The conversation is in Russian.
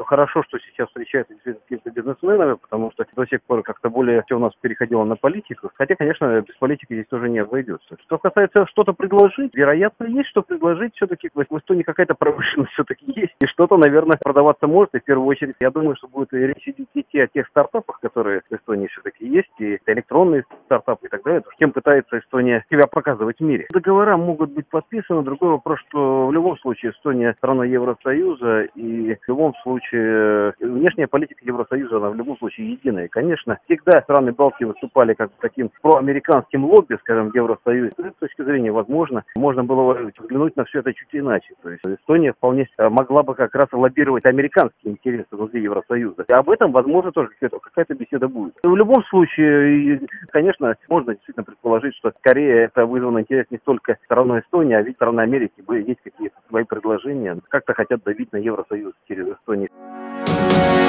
хорошо, что сейчас встречаются с какими-то бизнесменами, потому что до сих пор как-то более все у нас переходило на политику. Хотя, конечно, без политики здесь тоже не обойдется. Что касается что-то предложить, вероятно, есть что предложить. Все-таки в Эстонии какая-то промышленность все-таки есть. И что-то, наверное, продаваться может. И в первую очередь, я думаю, что будет речь идти о тех стартапах, которые в Эстонии все-таки есть, и электронные стартапы и так далее. Кем пытается Эстония себя показывать в мире. Договора могут быть подписаны. Другой вопрос, что в любом случае Эстония страна Евросоюза, и в любом случае внешняя политика Евросоюза, она в любом случае единая. Конечно, всегда страны Балтии выступали как таким проамериканским лобби, скажем, Евросоюз. С этой точки зрения, возможно, можно было взглянуть на все это чуть иначе. То есть Эстония вполне могла бы как раз лоббировать американские интересы внутри Евросоюза. И об этом, возможно, тоже какая-то беседа будет. В любом случае, конечно, можно действительно предположить, что скорее это вызвано интерес не столько стороной Эстонии, а ведь стороны Америки есть какие-то свои предложения. Как-то хотят давить на Евросоюз через Эстонию.